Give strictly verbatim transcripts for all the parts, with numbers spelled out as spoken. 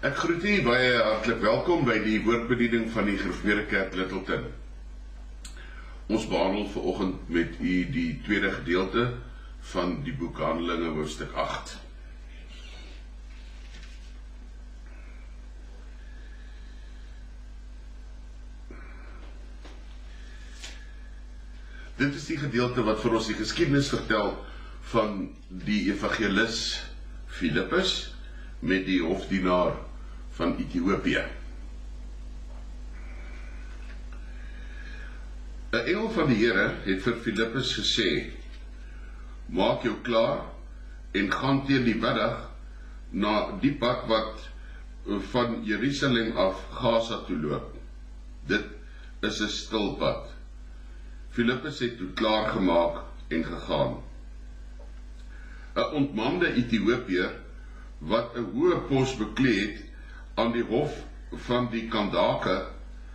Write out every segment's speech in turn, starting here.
Ek groet u baie hartlik welkom by die woordbediening van die Gereformeerde Kerk Littleton. Ons behandel vanoggend met u die tweede gedeelte van die boek Handelinge hoofstuk agt. Dit is die gedeelte wat vir ons die geskiedenis vertel van die evangelis Filippus met die hofdienaar van Ethiopië. 'n Engel van die Here het vir Filippus gesê: "Maak jou klaar en gaan teen die middag na die pad wat van Jerusalem af Gaza toe loop. Dit is 'n stil pad." Filippus het toe klaar gemaak en gegaan. 'n Ontmande Ethiopiër wat 'n hoë pos beklee het aan die hof van die Kandake,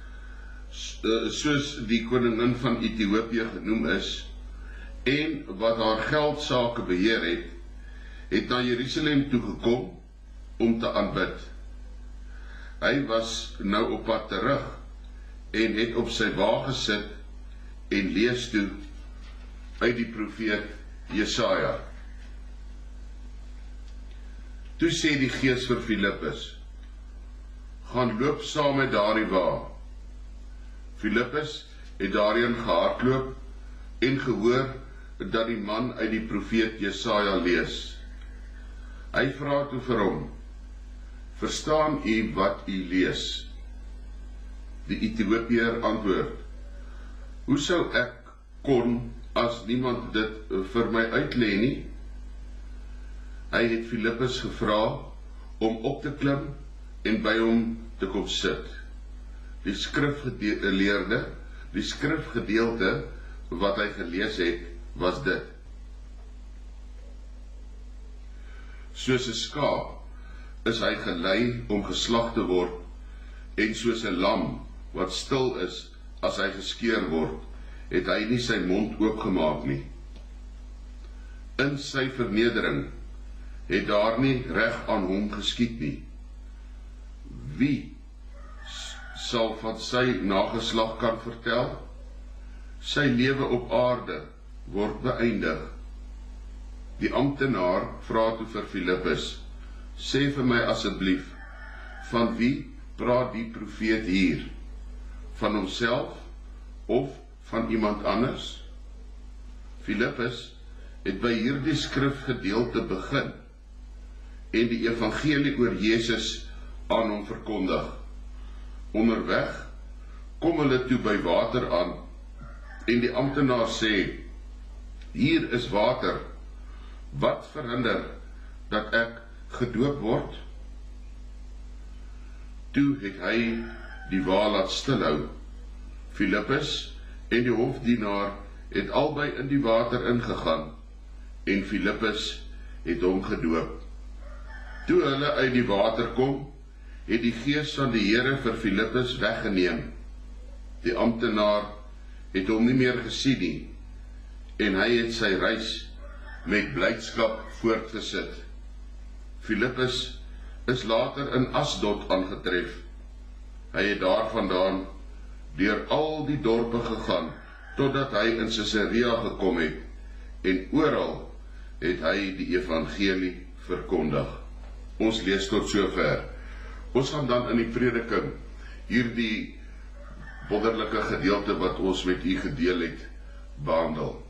soos die koningin van Ethiopië genoem is, en wat haar geldsake beheer het, het na Jerusalem toe gekom om te aanbid. Hy was nou op pad terug en het op sy wa gesit en lees toe uit die profeet Jesaja. Toe sê die Gees vir Filippus: "Gaan loop saam met daardie wa." Filippus het daarheen gehardloop en gehoor dat die man uit die profeet Jesaja lees. Hy vra toe vir hom: "Verstaan u wat u lees?" Die Ethiopiër antwoord: "Hoe sou ek kon as niemand dit vir my uitlê nie?" Hy het Filippus gevra om op te klim en by hom te kom sit. Die skrifgeleerde, die skrifgedeelte wat hy gelees het, was dit: "Soos 'n skaap is hy gelei om geslag te word, en soos 'n lam wat stil is as hy geskeur word, het hy nie sy mond oopgemaak nie. In sy vernedering het daar nie reg aan hom geskied nie. Wie sal van sy nageslag kan vertel? Sy lewe op aarde word beëindig." Die amptenaar vra toe vir Filippus: "Sê vir my asseblief, van wie praat die profeet hier? Van homself of van iemand anders?" Filippus het by hierdie skrifgedeelte begin en die evangelie oor Jesus aan hom verkondig. Onderweg kom hulle toe by water aan en die amptenaar sê: "Hier is water, wat verhinder dat ek gedoop word?" Toe het hy die wa laat stilhou. Filippus en die hofdienaar het albei in die water ingegaan en Filippus het hom gedoop. Toe hulle uit die water kom, het die Gees van die Here vir Filippus weggeneem. Die amptenaar het hom nie meer gesien nie en hy het sy reis met blydskap voortgesit. Filippus is later in Asdod aangetref. Hy het daarvandaan deur al die dorpe gegaan totdat hy in Caesarea gekom het en oral het hy die evangelie verkondig. Ons lees tot sover. Ons gaan dan in die prediking hierdie wonderlike gedeelte wat ons met u gedeel het, behandel.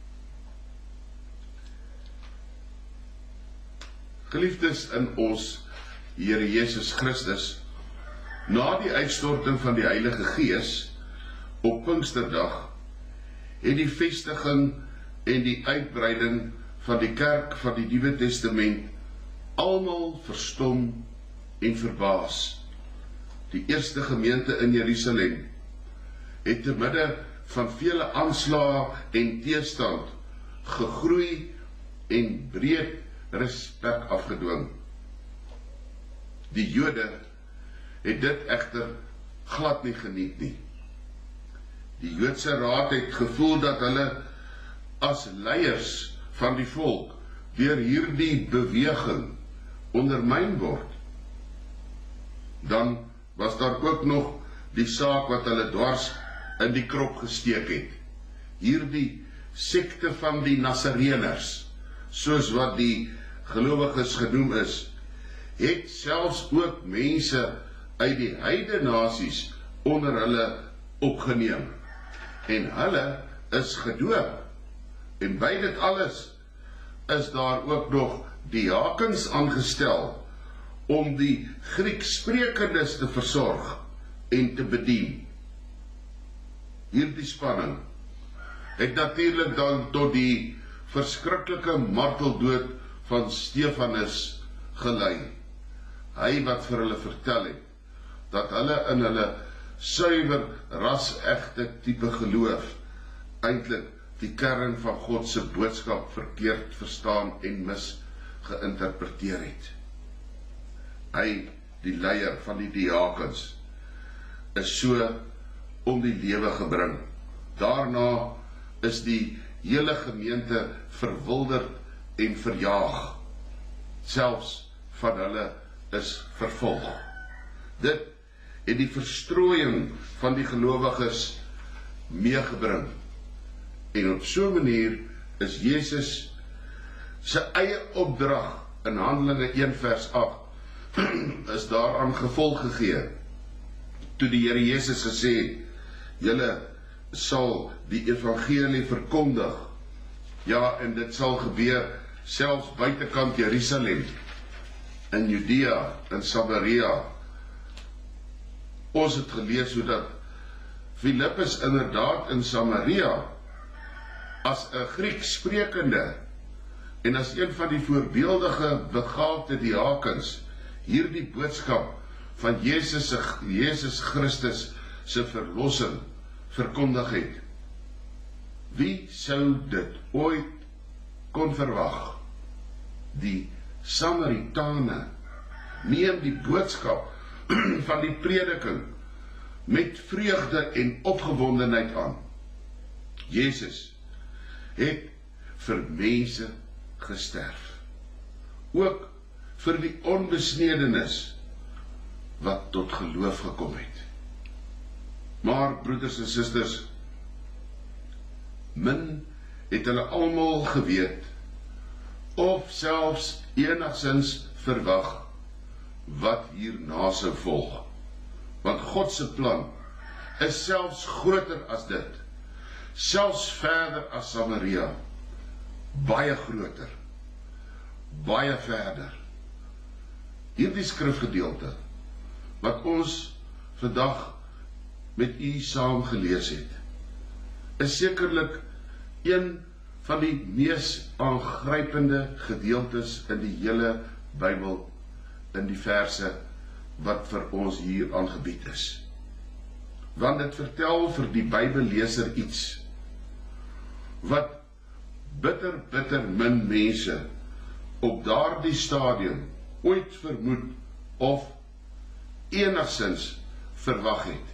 Geliefdes in ons Here Jesus Christus, na die uitstorting van die Heilige Gees op Pinksterdag, het die vestiging en die uitbreiding van die kerk van die Nuwe Testament almal verstom en verbaas. Die eerste gemeente in Jerusalem het te midde van vele aanslae en teestand gegroei en breed respek afgedwing. Die Jode het dit egter glad nie geniet nie. Die Joodse raad het gevoel dat hulle as leiers van die volk deur hierdie beweging ondermyn word. Dan was daar ook nog die saak wat hulle dwars in die krop gesteek het. Hierdie sekte van die Nasareners, soos wat die gelowiges genoem is, het selfs ook mense uit die heidene nasies onder hulle opgeneem. En hulle is gedoop. En by dit alles is daar ook nog diakens aangestel om die Grieksprekendes te versorg en te bedien. Hierdie spanning het natuurlik dan tot die verskriklike marteldood van Stefanus gelei. Hy wat vir hulle vertel het, dat hulle in hulle suiwer ras-egte tipe geloof eintlik die kern van God se boodskap verkeerd verstaan en mis geïnterpreteer het. Hy, die leier van die diakens, is so om die lewe gebring. Daarna is die hele gemeente verwilderd en verjaag. Selfs van hulle is vervolg. Dit het die verstrooiing van die gelowiges meegebring. En op so 'n manier is Jesus sy eie opdrag in Handelinge een vers agt is daaraan gevolg gegee. Toe die Here Jesus gesê het, julle sal die evangelie verkondig. Ja, en dit sal gebeur selfs buitekant Jerusalem, in Judea, in Samaria. Ons het gelees hoe dat Filippus inderdaad in Samaria as 'n Grieks sprekende en as een van die voorbeeldige begaafde diakens hierdie boodskap van Jesus, Jesus Christus se verlossing verkondig het. Wie sou dit ooit kon verwag? Die Samaritane neem die boodskap van die prediking met vreugde en opgewondenheid aan. Jesus het vir mense gesterf, ook vir die onbesnedenis wat tot geloof gekom het. Maar broeders en susters, min het hulle almal geweet, of selfs enigsins verwag, wat hierna sou volg. Want God se plan is selfs groter as dit, selfs verder as Samaria, baie groter, baie verder. Hierdie skrifgedeelte, wat ons vandag met u saam gelees het, is sekerlik een van die mees aangrypende gedeeltes in die hele Bybel, in die verse wat vir ons hier aangebied is. Want dit vertel vir die Bybelleser iets wat bitter, bitter min mense op daardie stadium ooit vermoed of enigsins verwag het.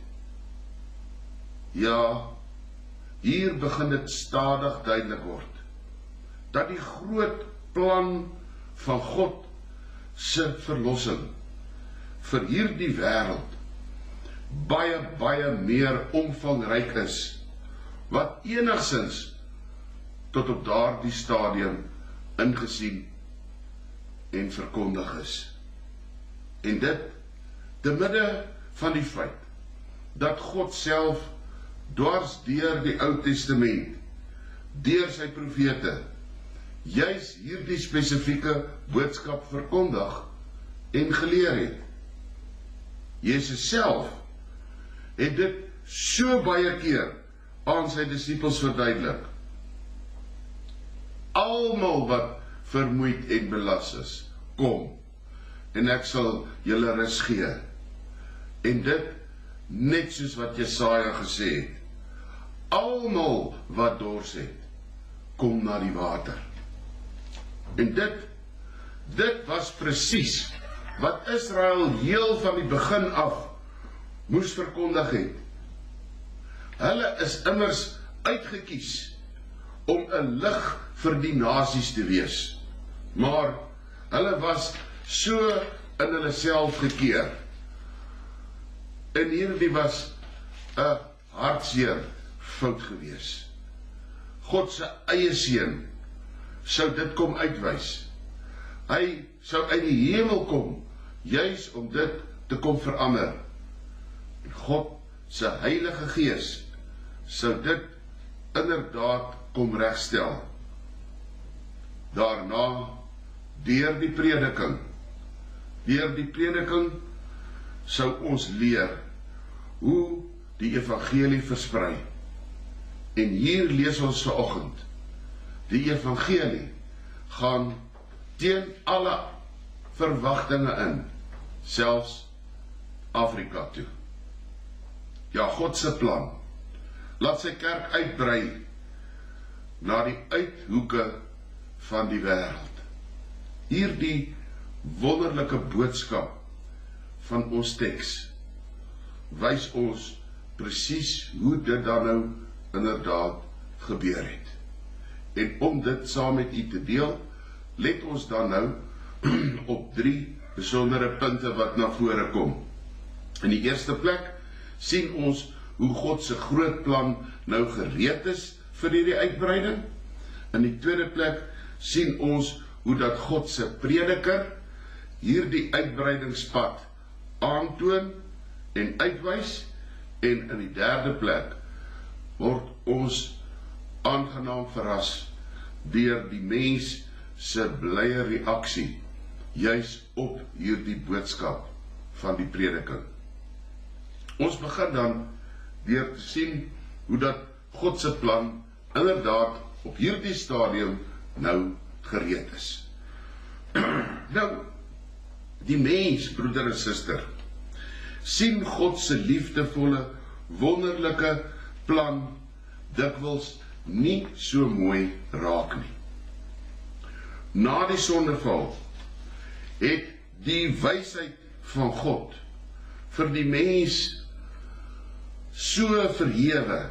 Ja, hier begin dit stadig duidelik word, dat die groot plan van God se verlossing vir hierdie wêreld baie, baie meer omvangryk is, wat enigsins tot op daardie stadium ingesien en verkondig is. En dit, te midde van die feit, dat God self dwars deur die Ou Testament, deur sy profete, juis hierdie spesifieke boodskap verkondig en geleer het. Jesus self het dit so baie keer aan sy disippels verduidelik. Almal wat vermoeid en belas is, kom, en ek sal julle rus gee. En dit, net soos wat Jesaja gesê het, almal wat dors het, kom na die water. En dit, dit was presies wat Israel heel van die begin af moes verkondig het. Hulle is immers uitgekies om 'n lig vir die nasies te wees, maar hulle was so in hulle self gekeer, En hierdie was 'n hartseer fout gewees. God se eie seun sou dit kom uitwys. Hy sou uit die hemel kom, juis om dit te kom verander. En God se Heilige Gees sou dit inderdaad kom regstel. Daarna, deur die prediking, deur die prediking sou ons leer hoe die evangelie versprei. En hier lees ons vanoggend, die evangelie gaan teen alle verwagtinge in, selfs Afrika toe. Ja, God se plan, laat sy kerk uitbrei na die uithoeke van die wêreld. Hierdie wonderlike boodskap van ons teks wys ons presies hoe dit dan nou inderdaad gebeur het. En om dit saam met u te deel, let ons dan nou op drie besondere punte wat na vore kom. In die eerste plek sien ons hoe God se groot plan nou gereed is vir hierdie uitbreiding. In die tweede plek sien ons hoe dat God se prediker hierdie uitbreidingspad aantoon en uitwys. En in die derde plek word ons aangenaam verras deur die mens se blye reaksie juis op hierdie boodskap van die prediking. Ons begin dan deur te sien hoe dat God se plan inderdaad op hierdie stadium nou gereed is. Nou, die mens, broeder en suster, sien God se liefdevolle, wonderlike plan dikwels nie so mooi raak nie. Na die sondeval het die wysheid van God vir die mens so verhewe,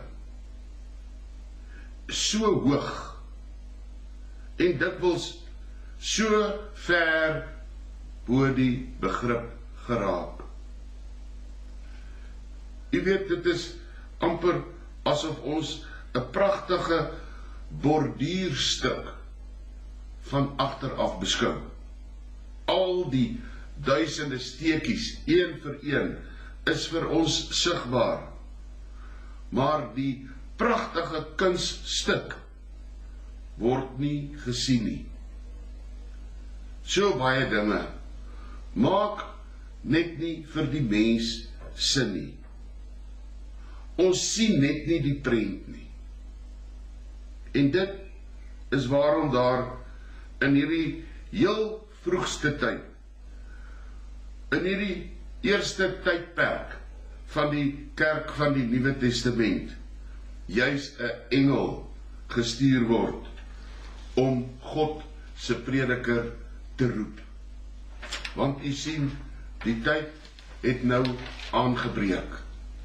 so hoog en dikwels so ver bo die begrip geraak. U weet, dit is amper asof ons 'n pragtige borduurstuk van agteraf beskou. Al die duisende steekies, een vir een, is vir ons sigbaar. Maar die pragtige kunststuk word nie gesien nie. So baie dinge maak net nie vir die mens sin nie. Ons sien net nie die prent nie. En dit is waarom daar in hierdie heel vroegste tyd, in hierdie eerste tydperk van die kerk van die Nuwe Testament, juis 'n engel gestuur word om God se prediker te roep. Want u sien, die tyd het nou aangebreek.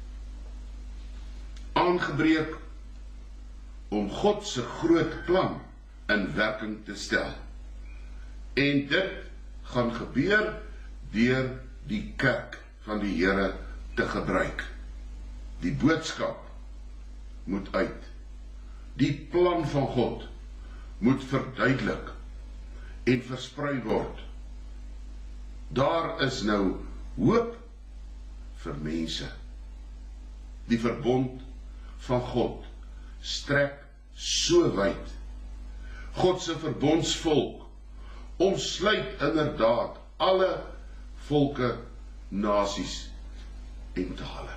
Aangebreek om God se groot plan in werking te stel. En dit gaan gebeur deur die kerk van die Here te gebruik. Die boodskap moet uit. Die plan van God moet verduidelik en versprei word. Daar is nou hoop vir mense. Die verbond van God strek so wyd. God se verbondsvolk omsluit inderdaad alle volke, nasies en tale.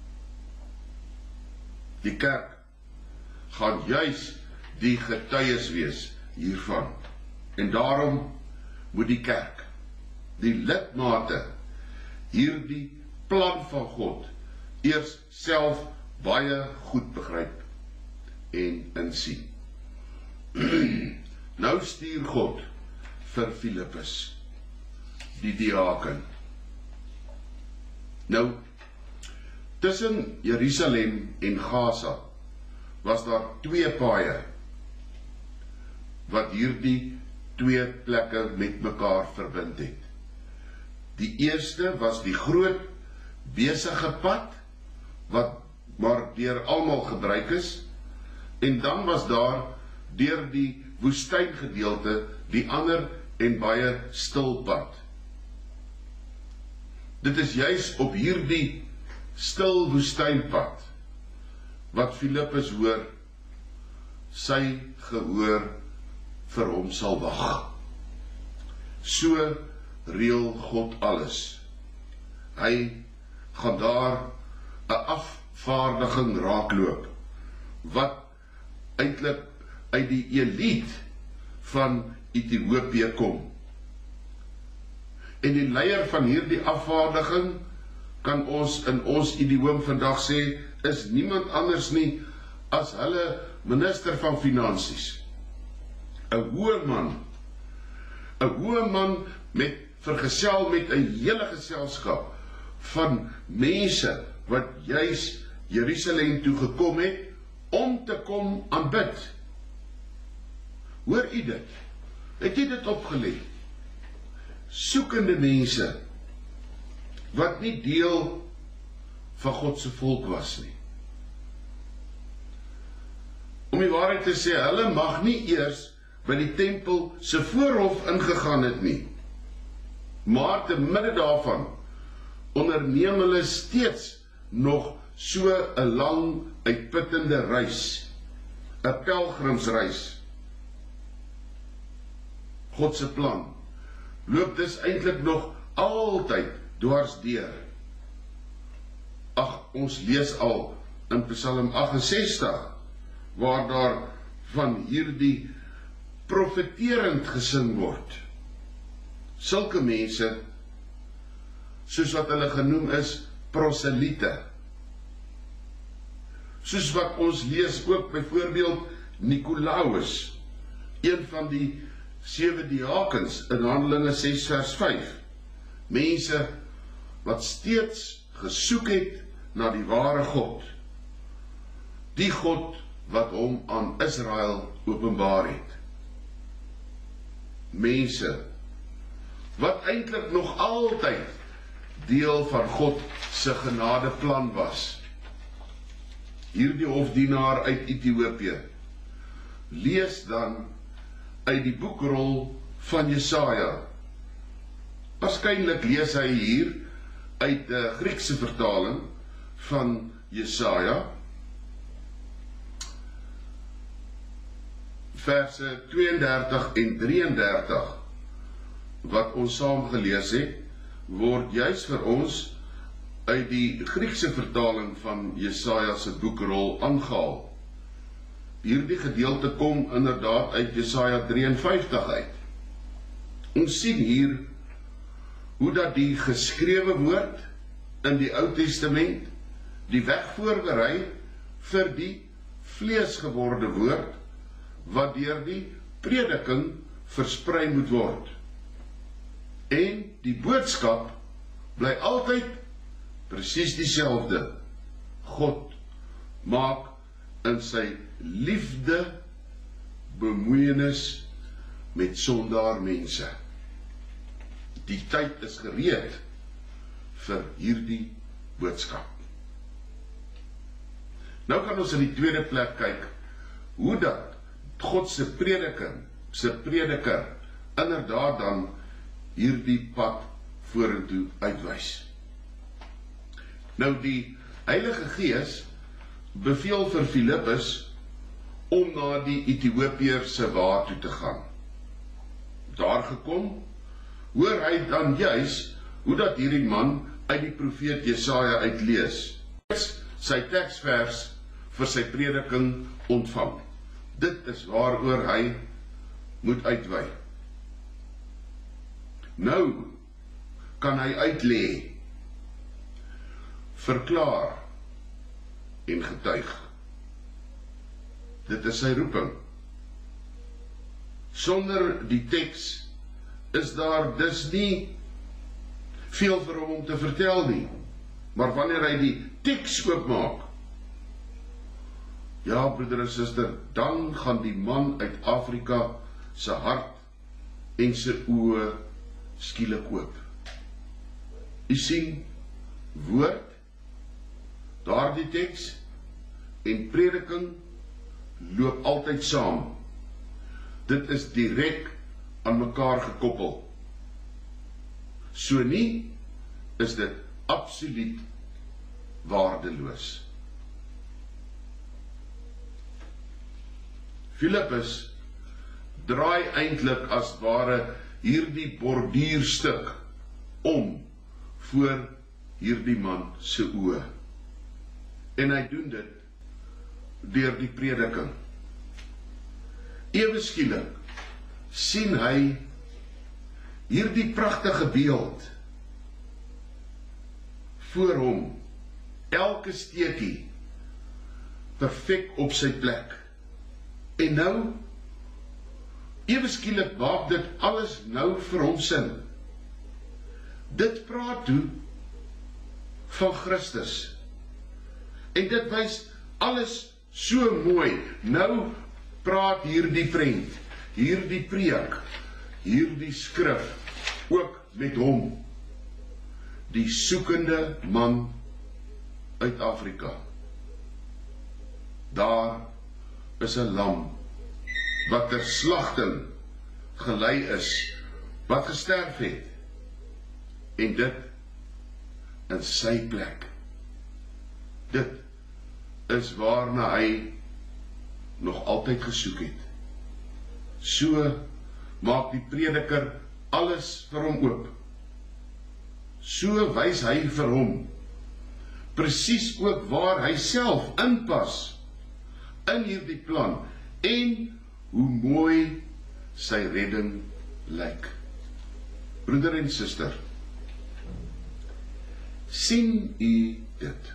Die kerk gaan juis die getuies wees hiervan. En daarom moet die kerk, die lidmate, hierdie plan van God eers self baie goed begryp en insien. Nou stuur God vir Filippus, die diaken. Nou, tussen Jerusalem en Gaza was daar twee paaie wat hierdie twee plekke met mekaar verbind het. Die eerste was die groot besige pad, wat maar deur almal gebruik is, en dan was daar deur die woestyngedeelte die ander en baie stil pad. Dit is juis op hierdie stil woestynpad wat Filippus hoor, sy gehoor vir hom sal wag. So reël God alles. Hy gaan daar 'n afvaardiging raakloop, wat eintlik uit die elite van Ethiopië kom. En die leier van hierdie afvaardiging, kan ons in ons idioom vandag sê, is niemand anders nie as hulle minister van Finansies. 'n hoë man, 'n hoë man met vergesel met 'n hele geselskap van mense wat juis Jerusalem toe gekom het om te kom aanbid. Hoor u dit? Het jy dit opgelet? Soekende mense wat nie deel van God se volk was nie. Om die waarheid te sê, hulle mag nie eers by die tempel se voorhof ingegaan het nie. Maar te midde daarvan onderneem hulle steeds nog so 'n lang uitputtende reis, 'n pelgrimsreis. God se plan loop dus eintlik nog altyd dwars deur. Ag, ons lees al in Psalm agt en sestig, waar daar van hierdie profeterend gesing word. Sulke mense, soos wat hulle genoem is, proseliete. Soos wat ons lees ook byvoorbeeld Nikolaus, een van die sewe diakens in Handelinge ses vers vyf. Mense wat steeds gesoek het na die ware God. Die God wat hom aan Israel openbaar het. Mense wat eintlik nog altyd deel van God se genadeplan was. Hierdie hofdienaar uit Ethiopië lees dan uit die boekrol van Jesaja. Waarskynlik lees hy hier uit die Griekse vertaling van Jesaja, verse tweeëndertig en drieëndertig, wat ons saam gelees het, word juis vir ons uit die Griekse vertaling van Jesaja se boekrol aangehaal. Hierdie gedeelte kom inderdaad uit Jesaja drieënvyftig uit. Ons sien hier hoe dat die geskrewe woord in die Ou Testament die weg voorberei vir die vleesgeworde woord wat deur die prediking versprei moet word. En die boodskap bly altyd presies dieselfde. God maak in sy liefde bemoeienis met sondaar mense. Die tyd is gereed vir hierdie boodskap. Nou kan ons in die tweede plek kyk hoe dat God se prediking, se prediker inderdaad dan hierdie pad vorentoe uitwys. Nou die Heilige Gees beveel vir Filippus om na die Ethiopiër se wa toe te gaan. Daar gekom, hoor hy dan juis hoe dat hierdie man uit die profeet Jesaja uitlees, sy teksvers vir sy prediking ontvang. Dit is waaroor hy moet uitwy. Nou kan hy uitlê, verklaar en getuig. Dit is sy roeping. Sonder die teks is daar dus nie veel vir hom om te vertel nie. Maar wanneer hy die teks oopmaak, ja, broeder en suster, dan gaan die man uit Afrika sy hart en sy oë skielik oop. U sien, woord, daardie teks en prediking loop altyd saam. Dit is direk aan mekaar gekoppel. So nie, is dit absoluut waardeloos. Filippus draai eintlik as ware hierdie borduurstuk om voor hierdie man se oë. En hy doen dit deur die prediking. Ewe skielik sien hy hierdie pragtige beeld voor hom, elke steekie perfek op sy plek. En nou, ewe skielik maak dit alles nou vir hom sin. Dit praat toe van Christus. En dit wys alles so mooi. Nou praat hierdie prent, hierdie preek, hierdie skrif, ook met hom, die soekende man uit Afrika. Daar is 'n lam, wat ter slagting gelei is, wat gesterf het, en dit in sy plek. Dit is waarna hy nog altyd gesoek het. So maak die prediker alles vir hom oop. So wys hy vir hom presies ook waar hy self inpas in hierdie plan en hoe mooi sy redding lyk. Broeder en suster, sien u dit?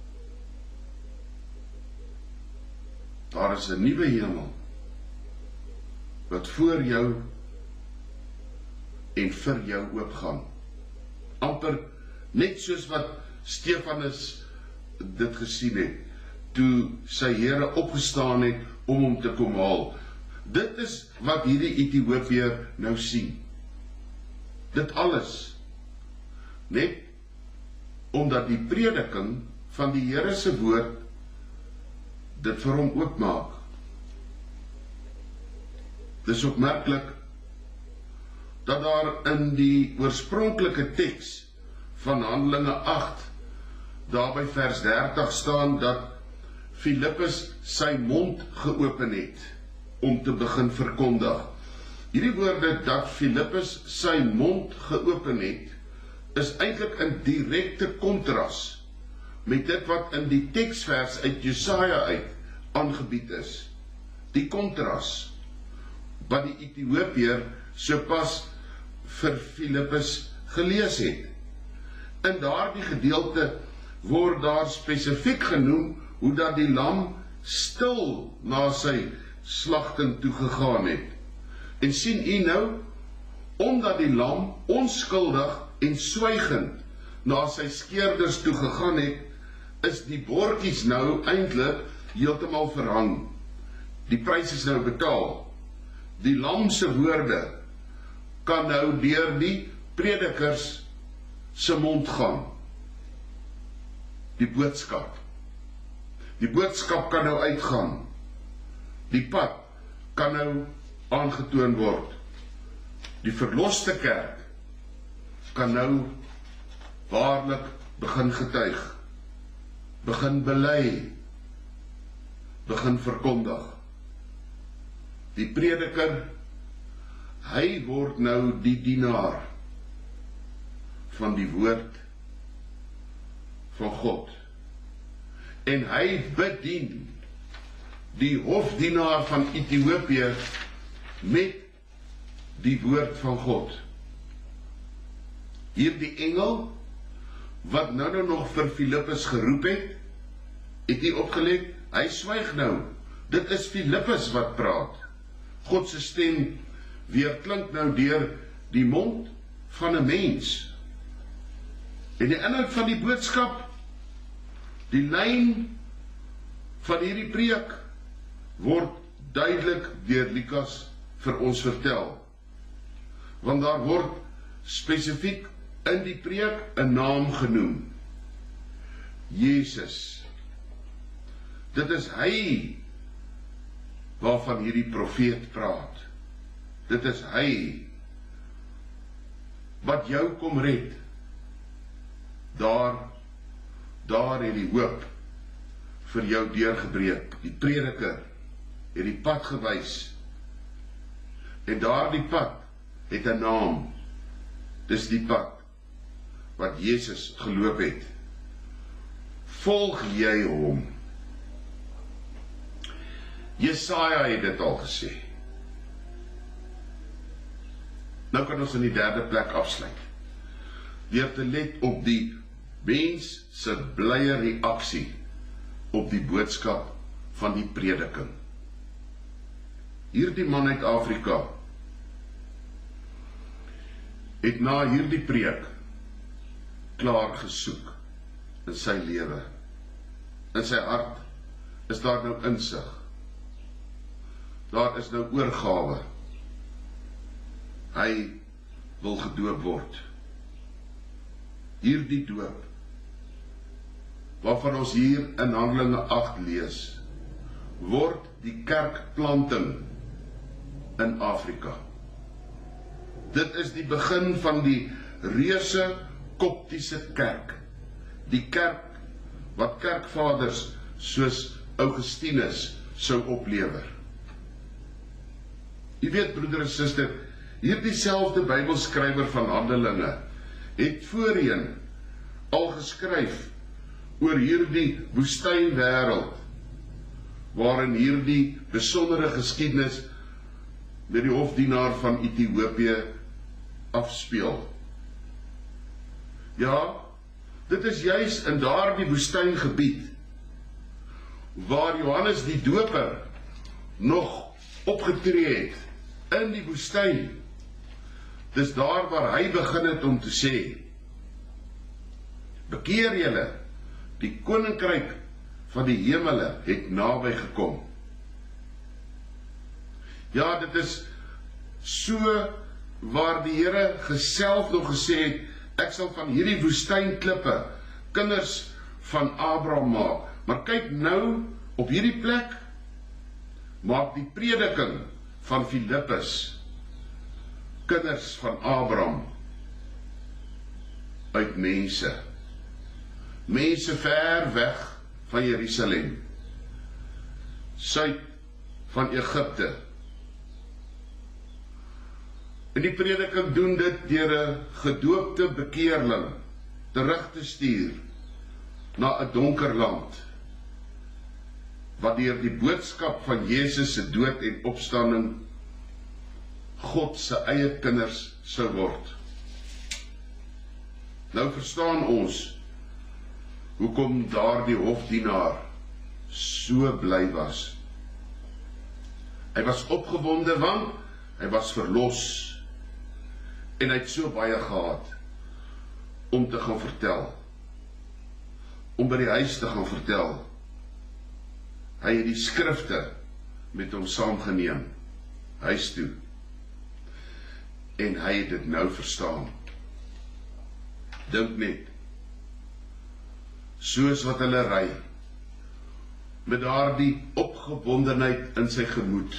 Daar is 'n nuwe hemel wat voor jou en vir jou oopgaan. Amper net soos wat Stefanus dit gesien het, toe sy Here opgestaan het om hom te kom haal. Dit is wat hierdie Ethiopiër nou sien. Dit alles, net omdat die prediking van die Here se woord dit vir hom oopmaak. Dis opmerklik dat daar in die oorspronklike teks van Handelinge agt, daar by vers dertig staan dat Filippus sy mond geopen het om te begin verkondig. Hierdie woorde dat Filippus sy mond geopen het, is eintlik in direkte kontras met dit wat in die teksvers uit Jesaja uit aangebied is. Die kontras wat die Ethiopiër sopas vir Filippus gelees het. In daardie gedeelte word daar spesifiek genoem hoe dat die lam stil na sy slagting toe gegaan het. En sien u nou, omdat die lam onskuldig en swygend na sy skeerders toe gegaan het, is die bordjies nou eintlik heeltemal verhang. Die prys is nou betaal. Die lam se woorde kan nou deur die predikers se mond gaan. Die boodskap. Die boodskap kan nou uitgaan. Die pad kan nou aangetoon word. Die verloste kerk kan nou waarlik begin getuig, begin bely, begin verkondig. Die prediker, hy word nou die dienaar van die woord van God. En hy bedien die hofdienaar van Ethiopië met die woord van God. Hierdie engel, wat nou nou nog vir Filippus geroep het, het hy opgelet, hy swyg nou. Dit is Filippus wat praat. God se stem weer klink nou deur die mond van 'n mens. En die inhoud van die boodskap, die lyn van hierdie preek, word duidelik deur Lukas vir ons vertel. Want daar word spesifiek in die preek 'n naam genoem. Jesus. Dit is hy waarvan hierdie profeet praat. Dit is hy wat jou kom red. Daar, daar het die hoop vir jou deurgebreek. Die prediker het die pad gewys. En daar die pad het 'n naam. Dis die pad wat Jesus geloop het. Volg jy hom? Jesaja het dit al gesê. Nou kan ons in die derde plek afsluit, deur te let op die mens se blye reaksie op die boodskap van die prediking. Hierdie man uit Afrika het na hierdie preek klaar gesoek in sy lewe. In sy hart is daar nou insig. Daar is nou oorgawe. Hy wil gedoop word. Hierdie doop, waarvan ons hier in Handelinge agt lees, word die kerkplanting in Afrika. Dit is die begin van die reuse koptiese kerk. Die kerk wat kerkvaders soos Augustinus sou oplewer. Jy weet, broeder en suster, hierdie selfde Bybelskrywer van Handelinge het voorheen al geskryf oor hierdie woestynwêreld, waarin hierdie besondere geskiedenis met die hofdienaar van Ethiopië afspeel. Ja, dit is juis in daardie woestyngebied waar Johannes die Doper nog opgetree het, in die woestyn. Dis daar waar hy begin het om te sê, bekeer julle, die koninkryk van die hemele het naby gekom. Ja, dit is so waar die Here geself nog gesê het, ek sal van hierdie woestynklippe kinders van Abraham maak. Maar kyk nou, op hierdie plek maak die prediking van Filippus kinders van Abraham uit mense. Mense ver weg van Jerusalem, suid van Egipte. En die prediking doen dit deur 'n gedoopte bekeerling terug te stuur na 'n donker land, wat deur die boodskap van Jesus se dood en opstanding God se eie kinders sou word. Nou verstaan ons hoekom daardie hofdienaar so bly was. Hy was opgewonde want hy was verlos en hy het so baie gehad om te gaan vertel, om by die huis te gaan vertel. Hy het die skrifte met hom saamgeneem huis toe en hy het dit nou verstaan. Dink net, soos wat hulle ry, met daardie opgewondenheid in sy gemoed,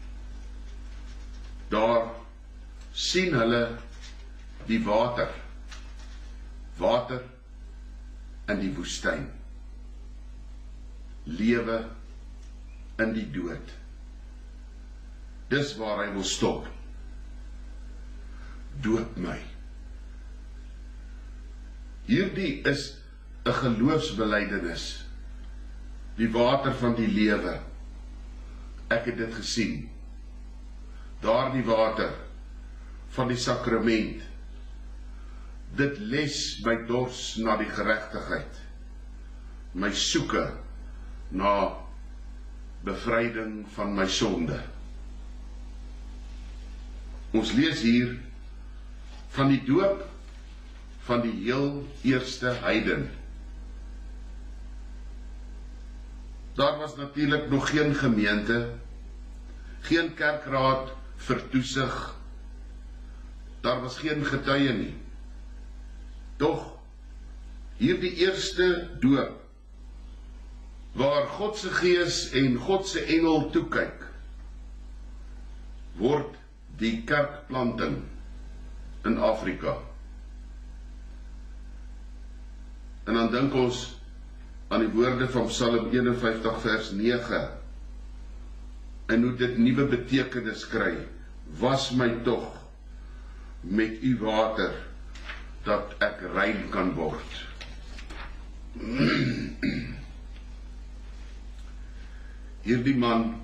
daar sien hulle die water, water in die woestyn, lewe in die dood. Dis waar hy wil stop. Doop my. Hierdie is 'n geloofsbelydenis, die water van die lewe. Ek het dit gesien. Daardie water van die sakrament, dit les my dors na die geregtigheid, my soeke na bevryding van my sonde. Ons lees hier van die doop van die heel eerste heiden. Daar was natuurlik nog geen gemeente, geen kerkraad vir toesig, daar was geen getuie nie. Tog hierdie eerste doop, waar God se Gees en God se engel toekyk, word die kerkplanting in Afrika. En dan dink ons aan die woorde van Psalm eenenvyftig vers nege, en hoe dit nuwe betekenis kry, was my tog met u water, dat ek rein kan word. Hierdie man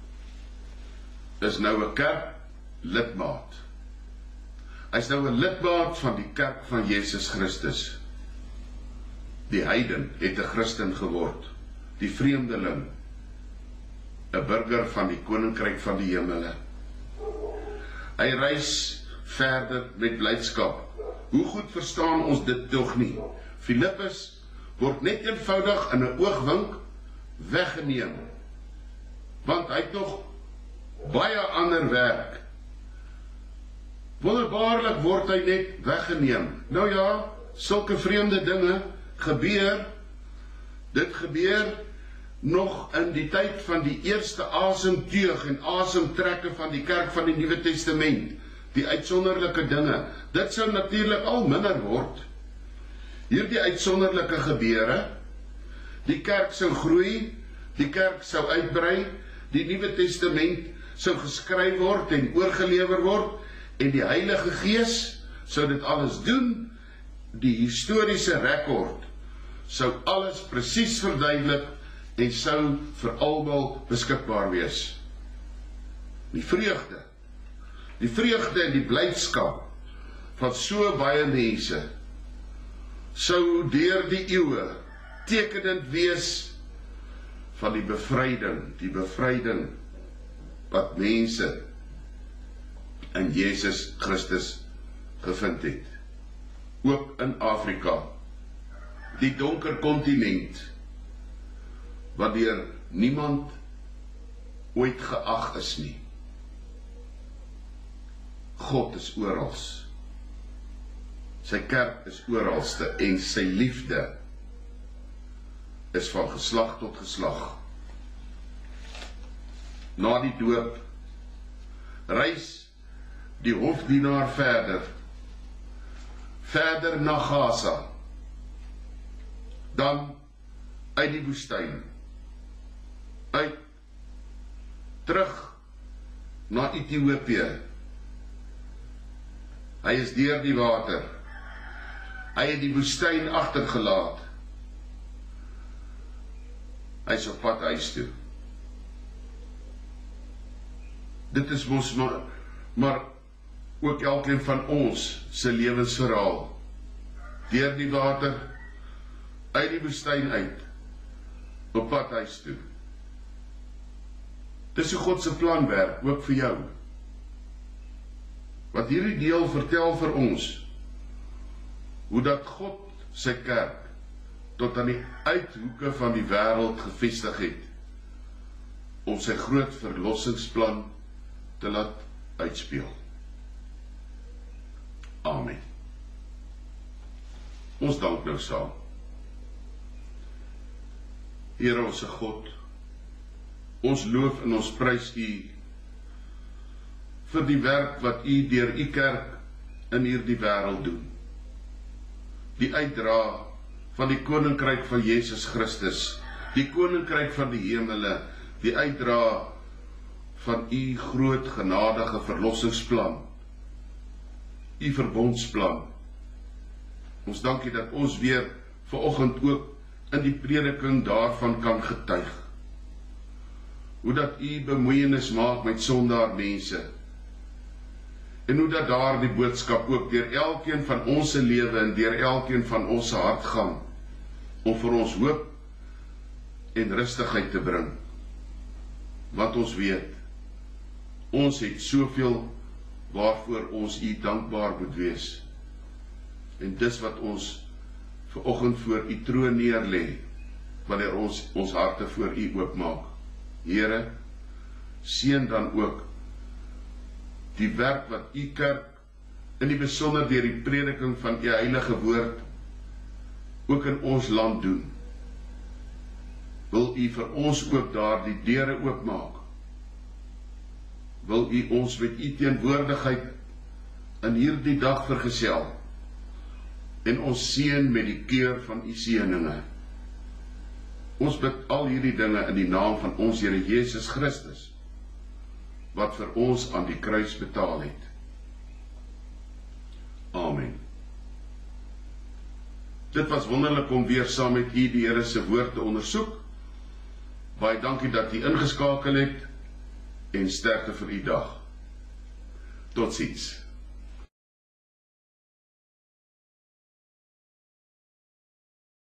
is nou 'n kerklidmaat. Hy is nou 'n lidmaat van die kerk van Jesus Christus. Die heiden het 'n Christen geword, die vreemdeling, 'n burger van die koninkryk van die hemele. Hy reis verder met blydskap. Hoe goed verstaan ons dit tog nie? Filippus word net eenvoudig in 'n oogwink weggeneem, want hy het nog baie ander werk. Wonderbaarlik word hy net weggeneem. Nou ja, sulke vreemde dinge gebeur. Dit gebeur nog in die tyd van die eerste asemteug en asemtrekke van die kerk van die Nuwe Testament. Die uitsonderlike dinge. Dit sou natuurlik al minder word. Hierdie uitsonderlike gebeure, die kerk sou groei, die kerk sou uitbrei, die Nuwe Testament sou geskryf word en oorgelewer word, en die Heilige Gees sou dit alles doen. Die historiese rekord sou alles presies verduidelik en sou vir almal beskikbaar wees. Die vreugde, die vreugde en die blydskap van so baie mense sou deur die eeue tekenend wees van die bevryding, die bevryding wat mense in Jesus Christus gevind het. Ook in Afrika, die donker kontinent, wat deur niemand ooit geag is nie. God is orals. Sy kerk is oralste en sy liefde is van geslag tot geslag. Na die doop reis die hofdienaar verder, verder na Gaza, dan uit die woestyn, uit, terug na Ethiopië. Hy is deur die water, hy het die woestyn agtergelaat, hy is op pad huis toe. Dit is mos maar, maar ook elkeen van ons se lewensverhaal. Deur die water, uit die woestyn uit, op pad huis toe. Dis hoe God se plan werk, ook vir jou. Wat hierdie deel vertel vir ons, hoe dat God sy kerk tot aan die uithoeke van die wêreld gevestig het, om sy groot verlossingsplan te laat uitspeel. Amen. Ons dank nou saam. Here ons God, ons loof en ons prys U vir die werk wat U deur U kerk in hierdie wêreld doen. Die uitdra van die koninkryk van Jesus Christus, die koninkryk van die hemele, die uitdra van U groot genadige verlossingsplan, U verbondsplan. Ons dankie dat ons weer vanoggend ook in die prediking daarvan kan getuig. Hoe dat U bemoeienis maak met sondaar mense. En hoe dat daar die boodskap ook deur elkeen van ons se lewe en deur elkeen van ons se hart gaan, om vir ons hoop en rustigheid te bring. Want ons weet, ons het soveel waarvoor ons U dankbaar moet wees. En dis wat ons vanoggend voor U troon neerlê, wanneer ons ons harte voor U oopmaak. Here, seën dan ook die werk wat U kerk, in die besonder deur die prediking van U heilige woord, ook in ons land doen. Wil U vir ons ook daar die deure oopmaak? Wil U ons met U teenwoordigheid in hierdie dag vergesel en ons seën met die keur van U seëninge? Ons bid al hierdie dinge in die naam van ons Here Jesus Christus, wat vir ons aan die kruis betaal het. Amen. Dit was wonderlik om weer saam met U die Here se woord te ondersoek. Baie dankie dat U ingeskakel het en sterkte vir U dag. Totsiens.